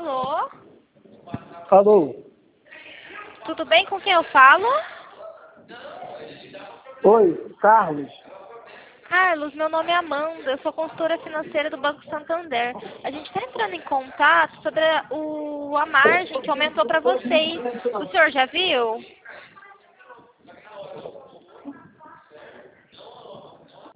Alô? Alô? Tudo bem? Com quem eu falo? Oi, Carlos. Carlos, meu nome é Amanda, eu sou consultora financeira do Banco Santander. A gente está entrando em contato sobre a margem que aumentou para vocês. O senhor já viu?